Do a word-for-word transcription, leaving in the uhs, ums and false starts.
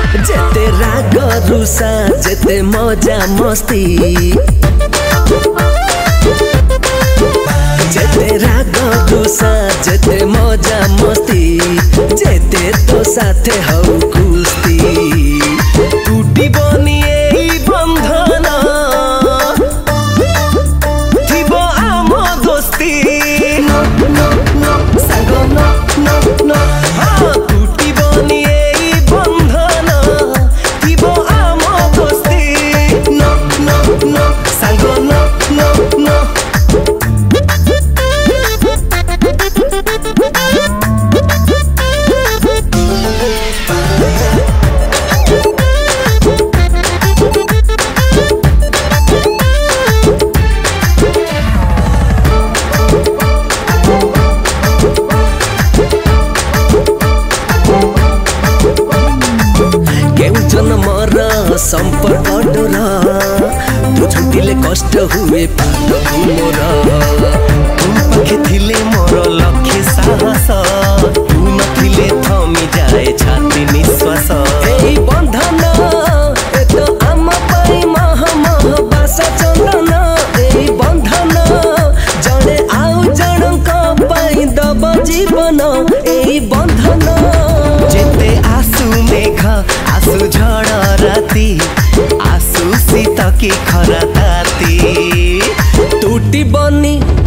जेते राग रुसा जेते मजा मस्ती जेते राग रुसा जेते मजा मस्ती जेते तो साथे हौ कुस्ती टूटी बनी एई बंधन थिबो आम दोस्ती नो नो नो सागो नो नो नो हाँ टूटी बनी एई बंधन थिबो आम दोस्ती नो नो नो सागो नो नो नो जन्मर संपर्क डोरा तू छुटिले कष्ट हुए पाद मोर तुम पाखे थिले मोर लक्ष्य साहस तू नथिले थमी जाए छाती निश्वास एई बंधन ए तो आम पाई मह मह बास चंदन एई बंधन जणे आउ जनक पाई दब जीवन एई बंधन जेते आसु मेघ आसु झड़ राती आसु शीत की खरा ताती टूटी बनी